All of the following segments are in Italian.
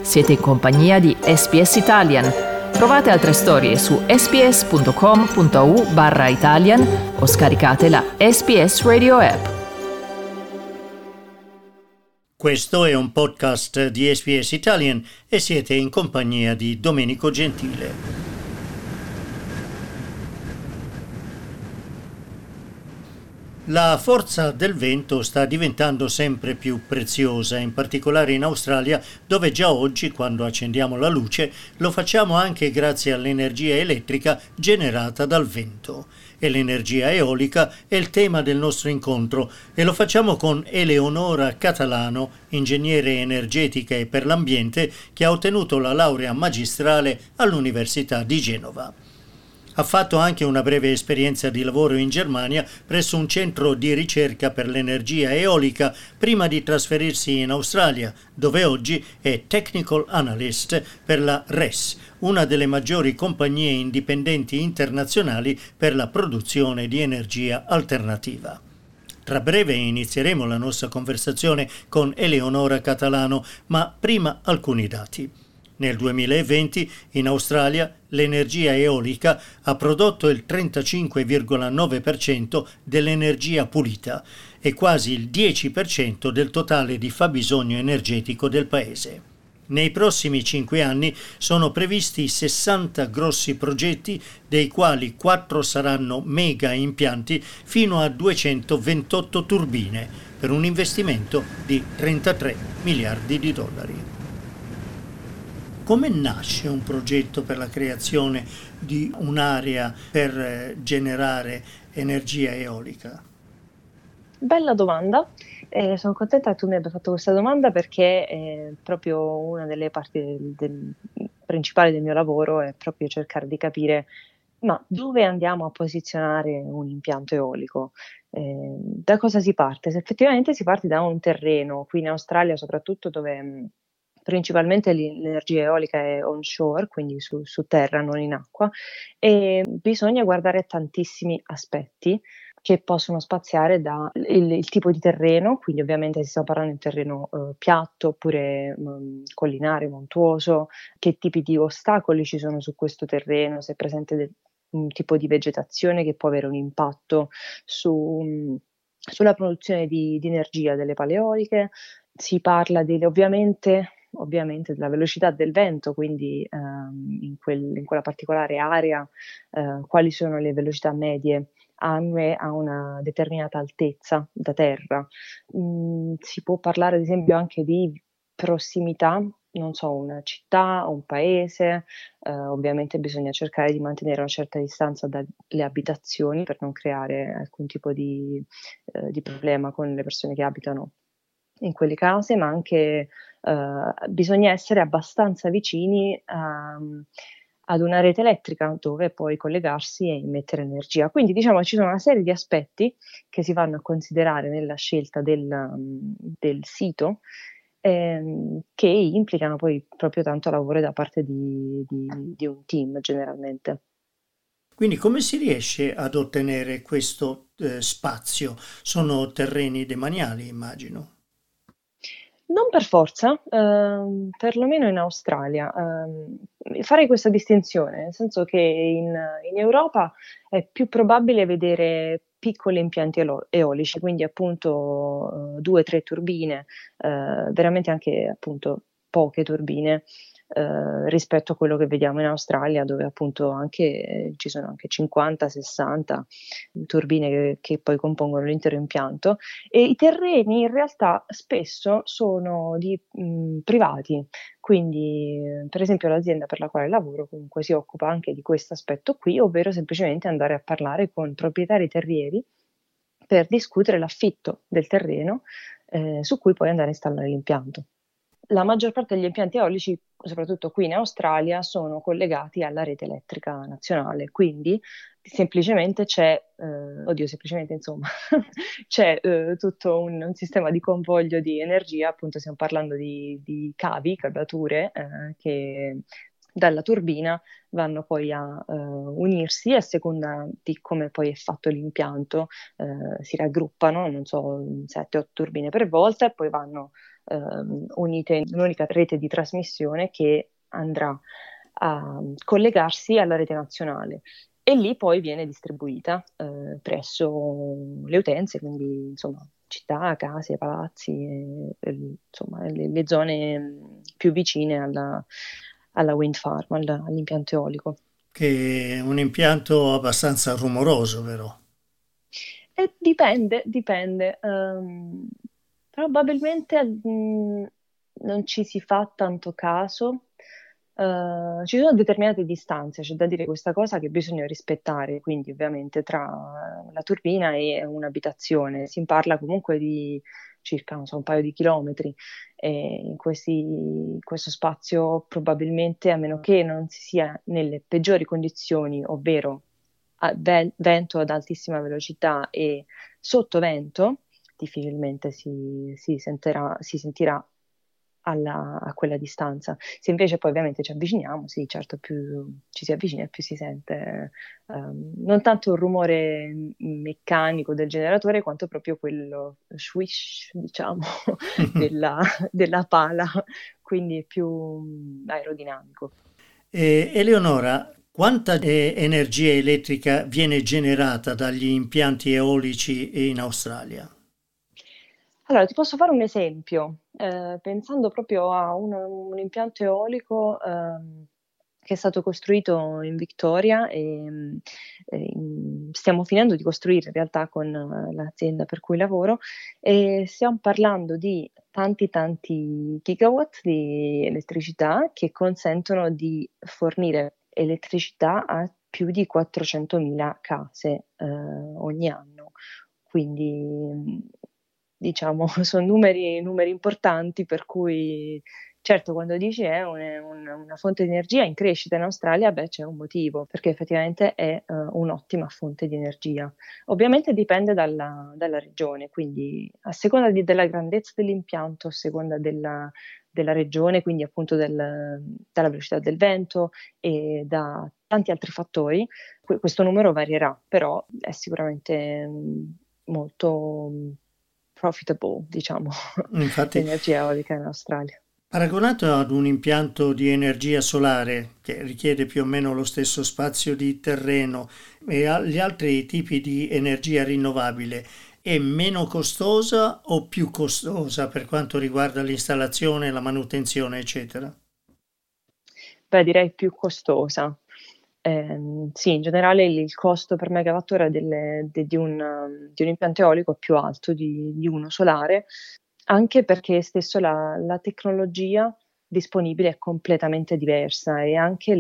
Siete in compagnia di SBS Italian. Trovate altre storie su sbs.com.au/Italian o scaricate la SBS Radio app. Questo è un podcast di SBS Italian e siete in compagnia di Domenico Gentile. La forza del vento sta diventando sempre più preziosa, in particolare in Australia, dove già oggi, quando accendiamo la luce, lo facciamo anche grazie all'energia elettrica generata dal vento. E l'energia eolica è il tema del nostro incontro e lo facciamo con Eleonora Catalano, ingegnere energetica e per l'ambiente, che ha ottenuto la laurea magistrale all'Università di Genova. Ha fatto anche una breve esperienza di lavoro in Germania presso un centro di ricerca per l'energia eolica prima di trasferirsi in Australia, dove oggi è Technical Analyst per la RES, una delle maggiori compagnie indipendenti internazionali per la produzione di energia alternativa. Tra breve inizieremo la nostra conversazione con Eleonora Catalano, ma prima alcuni dati. Nel 2020 in Australia l'energia eolica ha prodotto il 35,9% dell'energia pulita e quasi il 10% del totale di fabbisogno energetico del paese. Nei prossimi 5 anni sono previsti 60 grossi progetti, dei quali 4 saranno mega impianti fino a 228 turbine, per un investimento di 33 miliardi di dollari. Come nasce un progetto per la creazione di un'area per generare energia eolica? Bella domanda, sono contenta che tu mi abbia fatto questa domanda perché è proprio una delle parti principali del mio lavoro è proprio cercare di capire ma dove andiamo a posizionare un impianto eolico? Da cosa si parte? Se effettivamente si parte da un terreno, qui in Australia soprattutto dove principalmente l'energia eolica è onshore, quindi su terra, non in acqua, e bisogna guardare tantissimi aspetti che possono spaziare da il tipo di terreno, quindi ovviamente si sta parlando di un terreno piatto oppure collinare, montuoso, che tipi di ostacoli ci sono su questo terreno, se è presente un tipo di vegetazione che può avere un impatto sulla produzione di energia delle pale eoliche. Si parla ovviamente della velocità del vento, quindi in quella particolare area quali sono le velocità medie annue a una determinata altezza da terra. Si può parlare ad esempio anche di prossimità, non so, una città, un paese, ovviamente bisogna cercare di mantenere una certa distanza dalle abitazioni per non creare alcun tipo di problema con le persone che abitano in quelle case, ma anche bisogna essere abbastanza vicini ad una rete elettrica dove poi collegarsi e emettere energia. Quindi diciamo ci sono una serie di aspetti che si vanno a considerare nella scelta del sito che implicano poi proprio tanto lavoro da parte di un team generalmente. Quindi come si riesce ad ottenere questo spazio? Sono terreni demaniali, immagino. Non per forza, perlomeno in Australia. Farei questa distinzione, nel senso che in Europa è più probabile vedere piccoli impianti eolici, quindi appunto 2-3 turbine, veramente anche appunto poche turbine, rispetto a quello che vediamo in Australia, dove appunto anche ci sono anche 50-60 turbine che poi compongono l'intero impianto. E i terreni in realtà spesso sono di privati, quindi per esempio l'azienda per la quale lavoro comunque si occupa anche di questo aspetto qui, ovvero semplicemente andare a parlare con proprietari terrieri per discutere l'affitto del terreno su cui poi andare a installare l'impianto. La maggior parte degli impianti eolici, soprattutto qui in Australia, sono collegati alla rete elettrica nazionale, quindi semplicemente c'è tutto un sistema di convoglio di energia, appunto stiamo parlando di cavature che dalla turbina vanno poi a unirsi a seconda di come poi è fatto l'impianto, si raggruppano, non so, 7-8 turbine per volta e poi vanno unite in un'unica rete di trasmissione che andrà a collegarsi alla rete nazionale e lì poi viene distribuita presso le utenze, quindi insomma città, case, palazzi, insomma le zone più vicine alla wind farm, all'impianto eolico. Che è un impianto abbastanza rumoroso, però. E dipende. Probabilmente non ci si fa tanto caso. Ci sono determinate distanze, c'è da dire questa cosa che bisogna rispettare, quindi ovviamente tra la turbina e un'abitazione si parla comunque di circa, non so, un paio di chilometri. E in questo spazio probabilmente, a meno che non si sia nelle peggiori condizioni, ovvero vento ad altissima velocità e sottovento, difficilmente si sentirà a quella distanza. Se invece poi ovviamente ci avviciniamo, sì, certo, più ci si avvicina, più si sente non tanto il rumore meccanico del generatore, quanto proprio quello swish, diciamo, della, della pala, quindi è più aerodinamico. Eleonora, quanta energia elettrica viene generata dagli impianti eolici in Australia? Allora, ti posso fare un esempio, pensando proprio a un impianto eolico che è stato costruito in Victoria e stiamo finendo di costruire in realtà con l'azienda per cui lavoro e stiamo parlando di tanti gigawatt di elettricità che consentono di fornire elettricità a più di 400.000 case ogni anno. Quindi diciamo sono numeri importanti, per cui certo quando dici è una fonte di energia in crescita in Australia, beh c'è un motivo, perché effettivamente è un'ottima fonte di energia. Ovviamente dipende dalla regione, quindi a seconda della grandezza dell'impianto, a seconda della regione, quindi appunto dalla velocità del vento e da tanti altri fattori, questo numero varierà, però è sicuramente molto profitable, diciamo, Infatti, l'energia eolica in Australia. paragonato ad un impianto di energia solare che richiede più o meno lo stesso spazio di terreno e agli altri tipi di energia rinnovabile, è meno costosa o più costosa per quanto riguarda l'installazione, la manutenzione, eccetera? Beh, direi più costosa. Sì, in generale il costo per megawattora di un impianto eolico è più alto di uno solare, anche perché stesso la tecnologia disponibile è completamente diversa e anche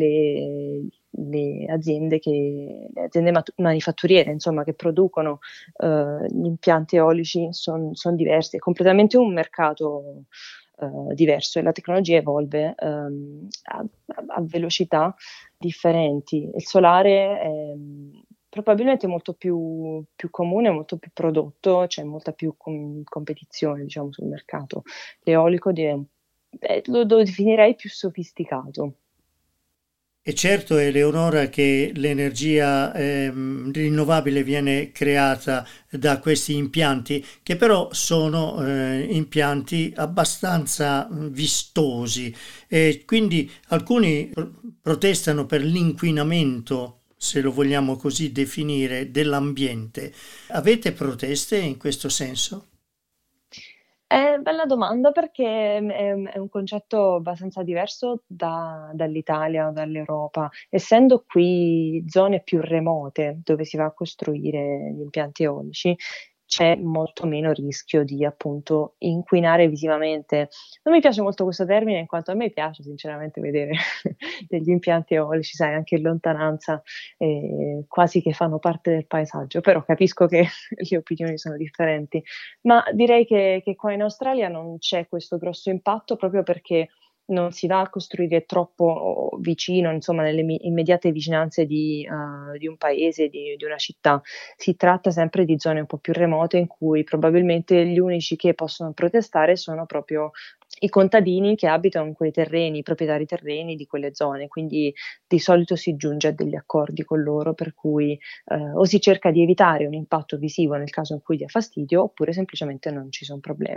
le aziende manifatturiere, insomma, che producono gli impianti eolici sono diversi, è completamente un mercato diverso e la tecnologia evolve a velocità differenti. Il solare è probabilmente molto più comune, molto più prodotto, c'è molta più competizione, diciamo, sul mercato. L'eolico lo definirei più sofisticato. E certo, Eleonora, che l'energia rinnovabile viene creata da questi impianti, che però sono impianti abbastanza vistosi e quindi alcuni protestano per l'inquinamento, se lo vogliamo così definire, dell'ambiente. Avete proteste in questo senso? È bella domanda perché è un concetto abbastanza diverso dall'Italia o dall'Europa. Essendo qui zone più remote dove si va a costruire gli impianti eolici, c'è molto meno rischio di appunto inquinare visivamente. Non mi piace molto questo termine, in quanto a me piace sinceramente vedere degli impianti eolici, sai, anche in lontananza, quasi che fanno parte del paesaggio, però capisco che le opinioni sono differenti. Ma direi che qua in Australia non c'è questo grosso impatto proprio perché non si va a costruire troppo vicino, insomma, nelle immediate vicinanze di un paese, di una città. Si tratta sempre di zone un po' più remote in cui probabilmente gli unici che possono protestare sono proprio i contadini che abitano in quei terreni, i proprietari terreni di quelle zone. Quindi di solito si giunge a degli accordi con loro per cui o si cerca di evitare un impatto visivo nel caso in cui dia fastidio, oppure semplicemente non ci sono problemi.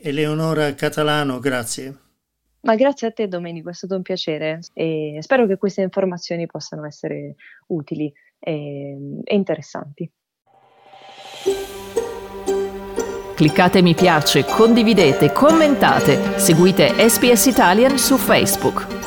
Eleonora Catalano, grazie. Ma grazie a te Domenico, è stato un piacere e spero che queste informazioni possano essere utili e interessanti. Cliccate mi piace, condividete, commentate, seguite SPS Italian su Facebook.